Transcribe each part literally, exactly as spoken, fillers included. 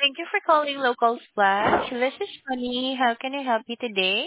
Thank you for calling Local Splash. This is Funny. How can I help you today?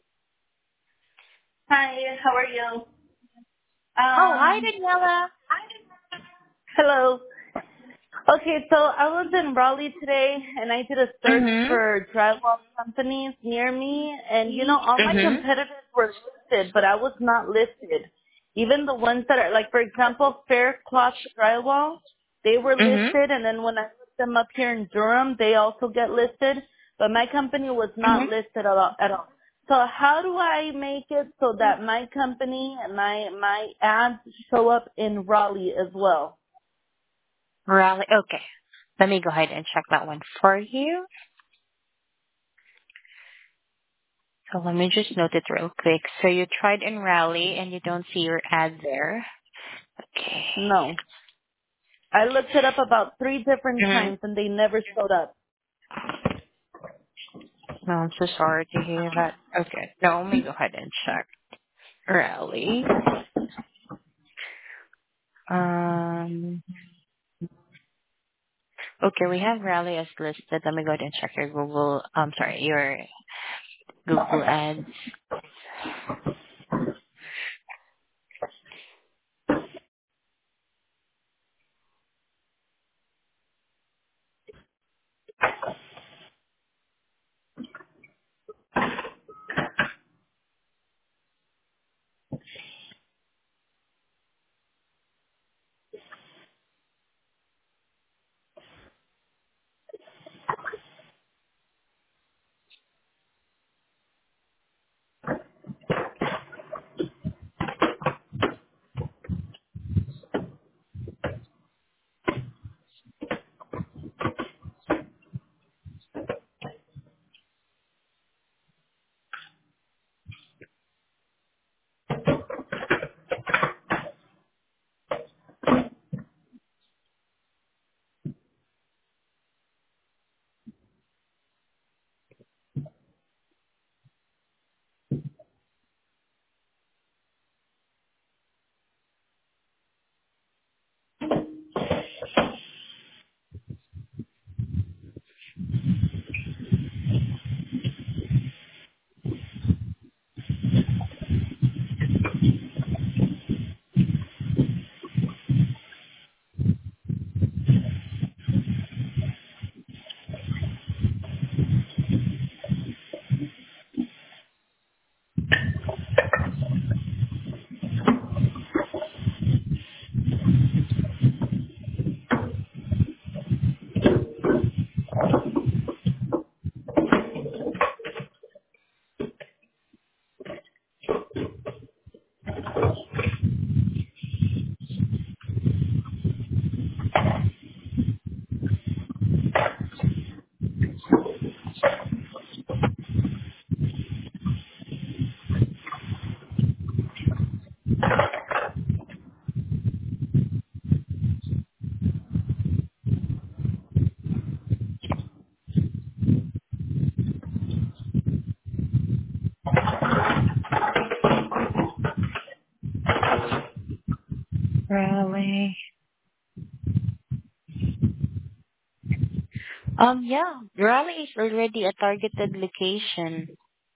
Hi, how are you? Oh, hi, Um, Daniela. hello. Okay, so I was in Raleigh today and I did a search Mm-hmm. for drywall companies near me and you know, all my Mm-hmm. competitors were listed, but I was not listed. Even the ones that are, like for example, Fair Cloth Drywall, they were Mm-hmm. listed and then when I looked them up here in Durham, they also get listed, but my company was not Mm-hmm. listed at all. At all. So how do I make it so that my company and my, my ads show up in Raleigh as well? Raleigh. Okay. Let me go ahead and check that one for you. So let me just note it real quick. So you tried in Raleigh and you don't see your ad there. Okay. No. I looked it up about three different Mm-hmm. times and they never showed up. No, I'm so sorry to hear that. Okay. Now let me go ahead and check Raleigh. Um. Okay, we have Raleigh as listed. Let me go ahead and check your Google. I'm sorry, your Google Ads. Raleigh. Um, yeah, Raleigh is already a targeted location,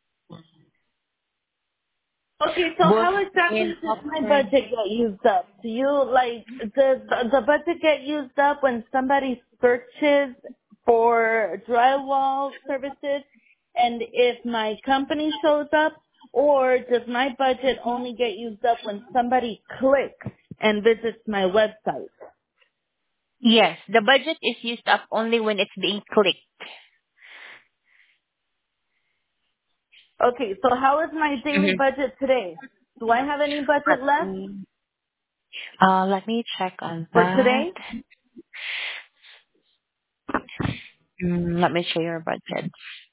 Okay, so both how exactly in does my Oxford. budget get used up? Do you like does the the budget get used up when somebody searches for drywall services, and if my company shows up, or does my budget only get used up when somebody clicks and visits my website? Yes, the budget is used up only when it's being clicked. Okay, so how is my daily Mm-hmm. budget today? Do I have any budget Let left me, uh, let me check on for that. today? Mm, let me show your budget.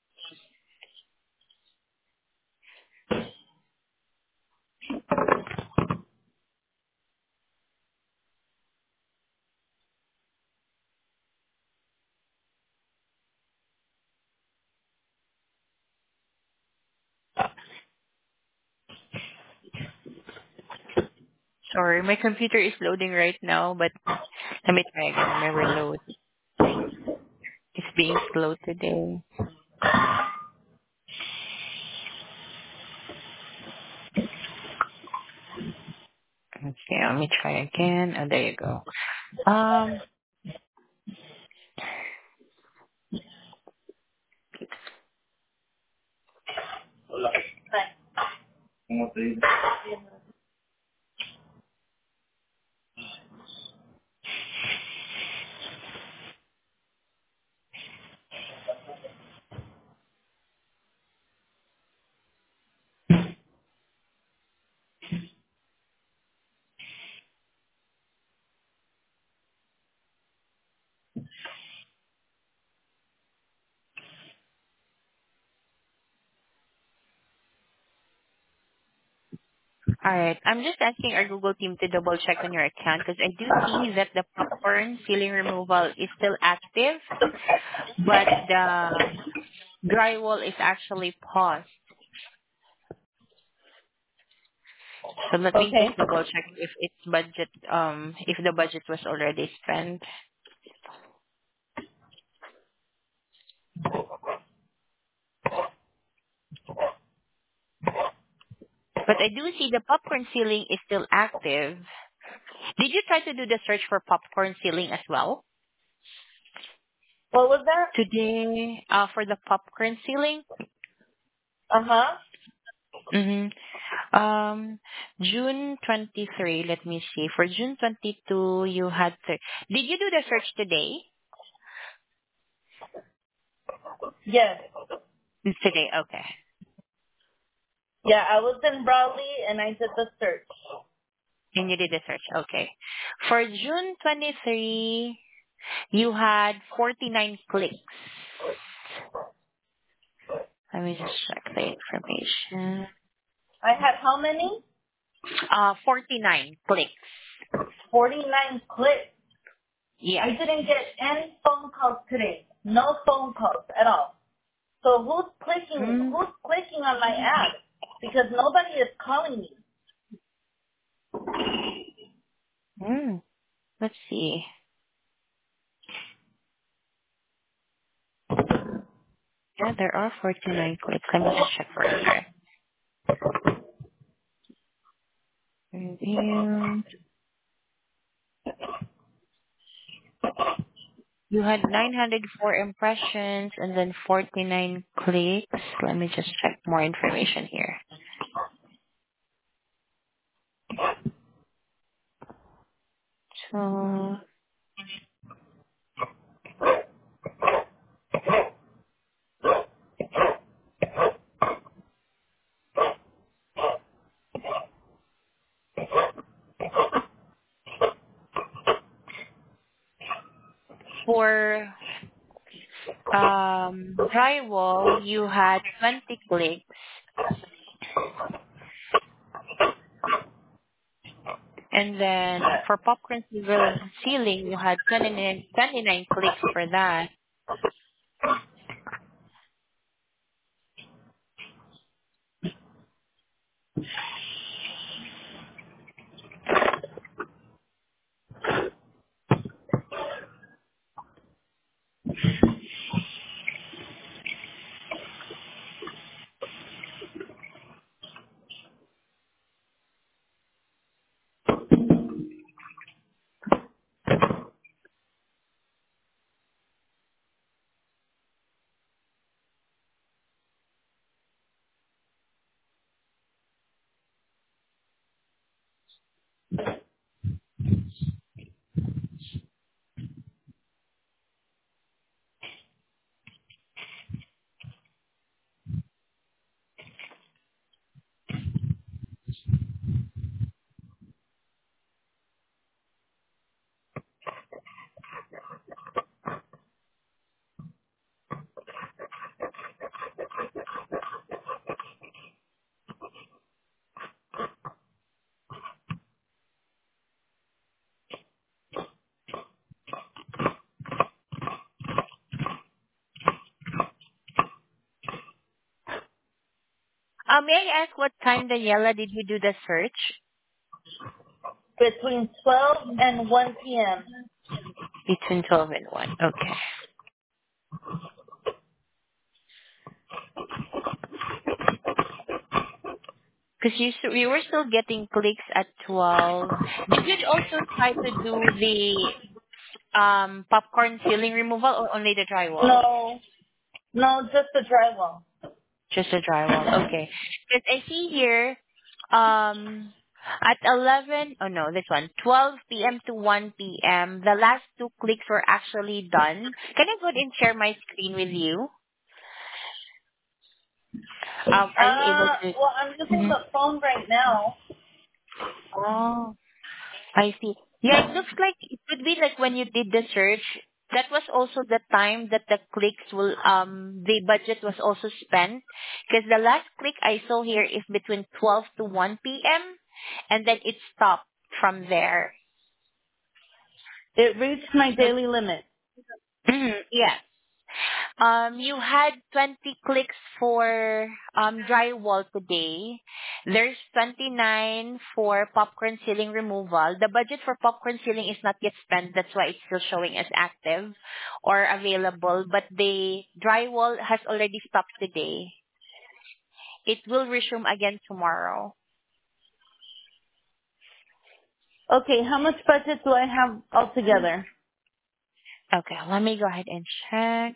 Sorry, my computer is loading right now, but let me try again. Let me reload. It's being slow today. Okay, let me try again. Oh, there you go. Um, all right. I'm just asking our Google team to double check on your account because I do see that the popcorn ceiling removal is still active, but the drywall is actually paused. So let me Okay. just double check if it's budget, um, if the budget was already spent. But I do see the popcorn ceiling is still active. Did you try to do the search for popcorn ceiling as well? What was that? Today, uh, for the popcorn ceiling? Uh huh. Mm-hmm. Um, June twenty-third, let me see. For June twenty-second, you had to, did you do the search today? Yes. It's today, okay. Yeah, I was in Raleigh and I did the search. And you did the search, okay. For June twenty-third, you had forty-nine clicks. Let me just check the information. I had how many? Uh, forty-nine clicks. forty-nine clicks. I Yes. didn't get any phone calls today. No phone calls at all. So who's clicking, Mm, who's clicking on my ad? Because nobody is calling me. mm, let's see. Yeah, there are forty-nine clicks. Let me just check further. Review. You had nine hundred four impressions and then forty-nine clicks. Let me just check more information here. So, for um, drywall, you had twenty clicks. And then for popcorn silver ceiling, you had twenty-nine, twenty-nine clicks for that. Uh, may I ask what time, Daniela, did you do the search? Between twelve and one p.m. Between twelve and one. Okay. Because you s- you were still getting clicks at twelve. Did you also try to do the um popcorn ceiling removal or only the drywall? No, no, just the drywall. Just the drywall. Okay. Because I see here, um, at eleven, oh no, this one, twelve p m to one p m, the last two clicks were actually done. Can I go ahead and share my screen with you? Um, are you able Uh, to? well, I'm using Mhm. the phone right now. Oh, I see. Yeah, it looks like it could be like when you did the search, that was also the time that the clicks will, um, the budget was also spent. Because the last click I saw here is between twelve to one p m and then it stopped from there. It reached my So, daily limit. mhm, yeah. Um, you had twenty clicks for um, drywall today. There's twenty-nine for popcorn ceiling removal. The budget for popcorn ceiling is not yet spent. That's why it's still showing as active or available. But the drywall has already stopped today. It will resume again tomorrow. Okay, how much budget do I have altogether? Okay, let me go ahead and check.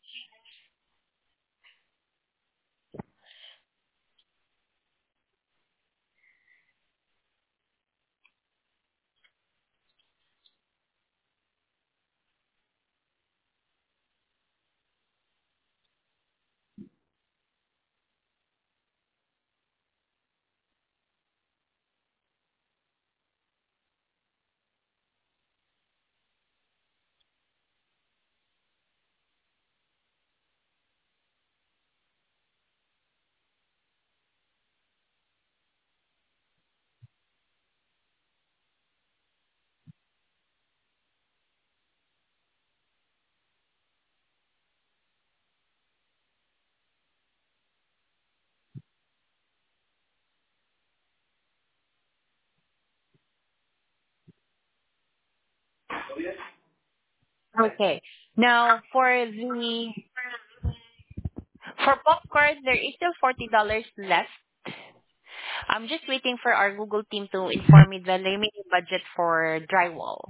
Okay. Now for the for popcorn, there is still forty dollars left. I'm just waiting for our Google team to inform me the remaining budget for drywall.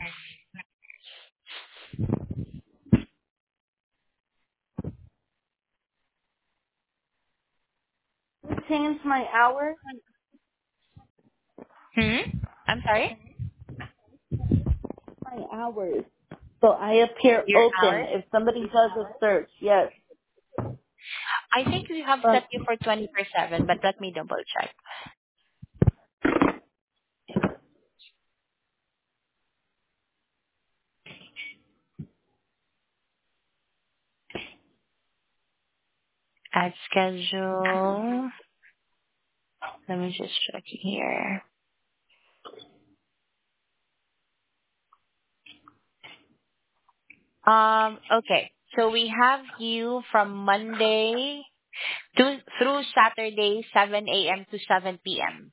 Change my hours? Hmm? I'm sorry? My hours. So I appear Your open hours? if somebody does a search, yes. I think we have set But you for twenty-four seven, but let me double check. Add schedule. Let me just check here. Um, okay. So we have you from Monday to through Saturday, seven a m to seven p m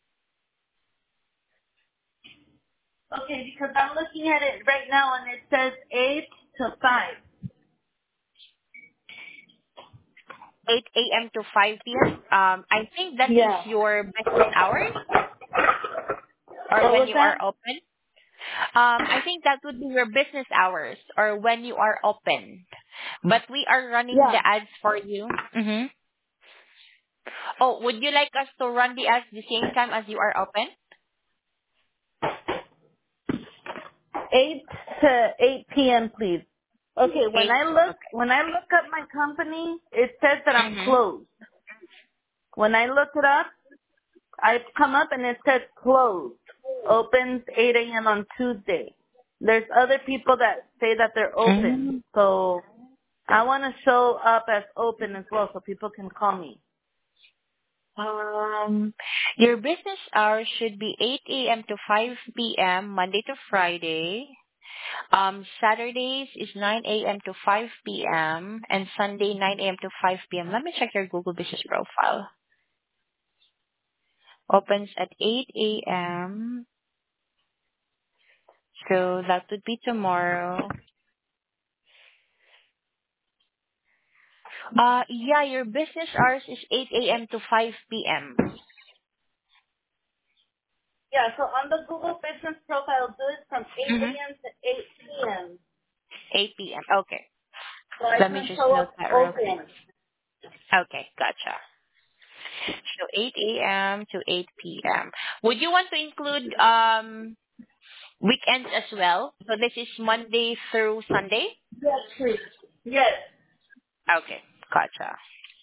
okay, because I'm looking at it right now and it says eight to five. eight a m to five p m. Um, I think that is Yeah. your business hours or What when was you are that? open. Um, I think that would be your business hours or when you are open. But we are running Yeah. the ads for you. Mm-hmm. Oh, would you like us to run the ads the same time as you are open? Eight to eight p m please. Okay, when Eight. I look Okay. when I look up my company, it says that I'm Mm-hmm. closed. When I look it up, I come up and it says closed. Opens eight a m on Tuesday. There's other people that say that they're open. Mm. So I want to show up as open as well so people can call me. Um, your business hours should be eight a m to five p m Monday to Friday. Um, Saturdays is nine a m to five p m and Sunday nine a m to five p m. Let me check your Google Business profile. Opens at eight a m. So that would be tomorrow. Uh, yeah, your business hours is eight a m to five p m. Yeah, so on the Google Business profile, do it from eight Mm-hmm. a.m. to eight p.m. eight p.m. Okay. So I Let me can just show note up that real quick. open. Okay, gotcha. So eight a m to eight p m. Would you want to include um weekends as well? So this is Monday through Sunday? Yes, please. Yes. Okay, gotcha.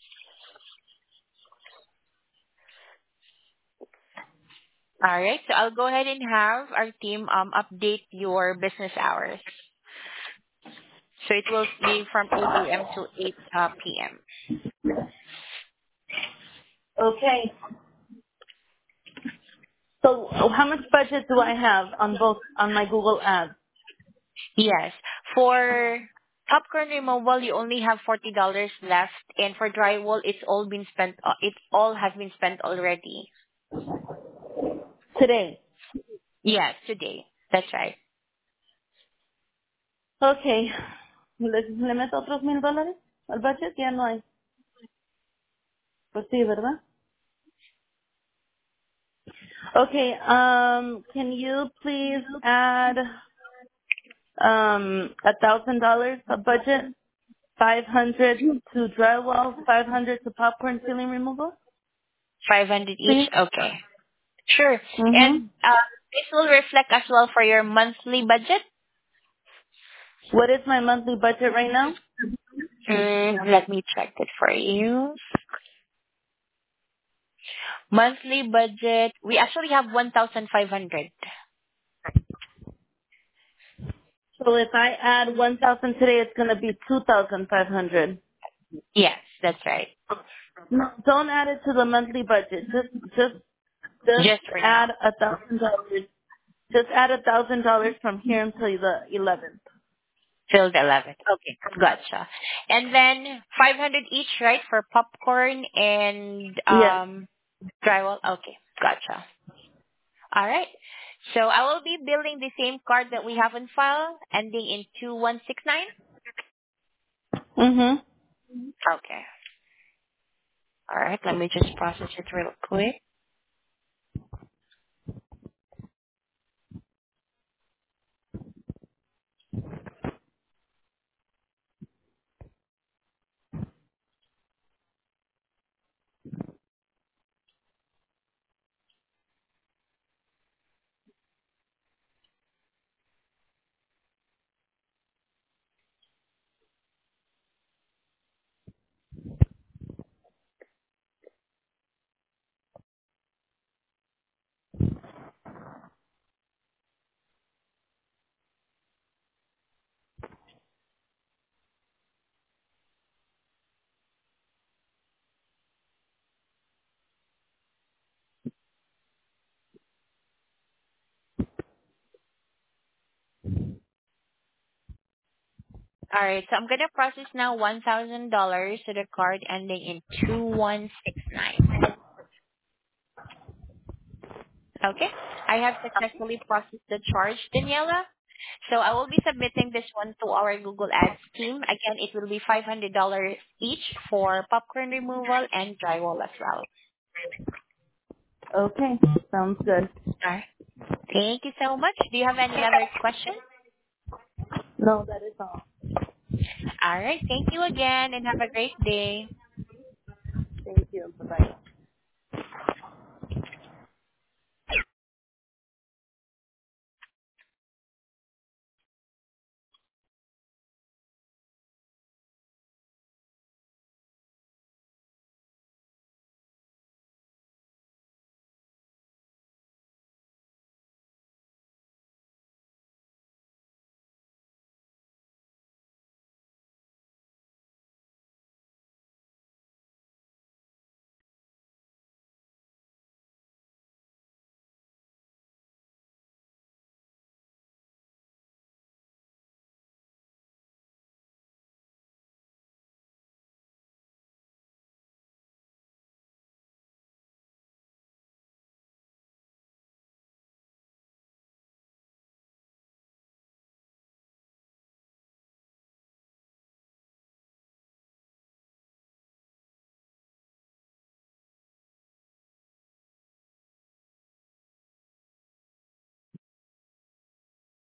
All right, so I'll go ahead and have our team um update your business hours. So it will be from eight a m to eight uh, p m. Okay. So how much budget do I have on both on my Google ads? Yes. For popcorn removal, you only have forty dollars left, and for drywall, it's all been spent. Uh, it all has been spent already. Today. Yes, today. That's right. Okay. ¿Le, le meto otros mil dólares al budget? Ya no hay. Pues sí, ¿verdad? Okay. Um, can you please add um a thousand dollars a budget? Five hundred to drywall, five hundred to popcorn ceiling removal, Five hundred each. please. Okay. Sure. Mhm. And uh, this will reflect as well for your monthly budget. What is my monthly budget right now? Mm, let me check it for you. Monthly budget. We actually have one thousand five hundred. So if I add one thousand today, it's gonna be two thousand five hundred. Yes, that's right. No, don't add it to the monthly budget. Just, just, just Just for now. add a thousand dollars. Just add a thousand dollars from here until the eleventh. Till the eleventh. Okay, gotcha. And then five hundred each, right, for popcorn and Yes. um drywall? Okay, gotcha. All right. So I will be building the same card that we have on file, ending in two one six nine. Mhm. Okay. All right, let me just process it real quick. All right, so I'm gonna process now one thousand dollars to the card ending in two one six nine. Okay. I have successfully processed the charge, Daniela. So I will be submitting this one to our Google Ads team. Again, it will be five hundred dollars each for popcorn removal and drywall as well. Okay. Sounds good. All right. Thank you so much. Do you have any other questions? No, that is all. All right. Thank you again and have a great day. Thank you. Bye bye.